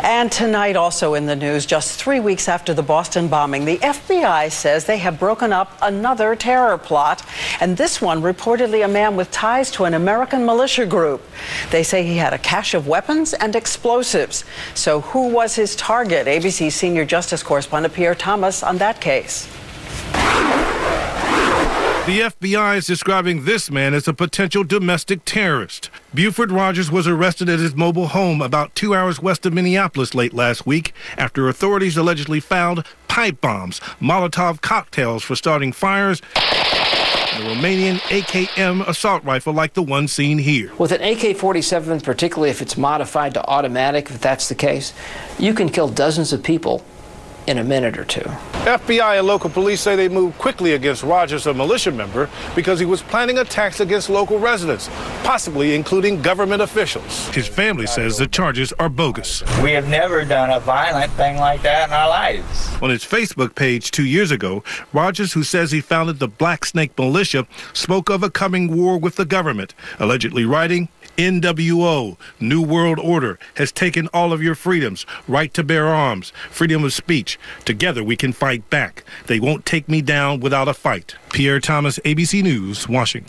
And tonight, also in the news, just 3 weeks after the Boston bombing, the FBI says they have broken up another terror plot, and this one reportedly a man with ties to an American militia group. They say he had a cache of weapons and explosives. So who was his target? ABC senior justice correspondent Pierre Thomas on that case. The FBI is describing this man as a potential domestic terrorist. Buford Rogers was arrested at his mobile home about 2 hours west of Minneapolis late last week after authorities allegedly found pipe bombs, Molotov cocktails for starting fires, and a Romanian AKM assault rifle like the one seen here. With an AK-47, particularly if it's modified to automatic, if that's the case, you can kill dozens of people in a minute or two. FBI and local police say they moved quickly against Rogers, a militia member, because he was planning attacks against local residents, possibly including government officials. His family says the charges are bogus. We have never done a violent thing like that in our lives. On his Facebook page 2 years ago, Rogers, who says he founded the Black Snake Militia, spoke of a coming war with the government, allegedly writing, NWO, New World Order, has taken all of your freedoms, right to bear arms, freedom of speech. Together we can fight back. They won't take me down without a fight. Pierre Thomas, ABC News, Washington.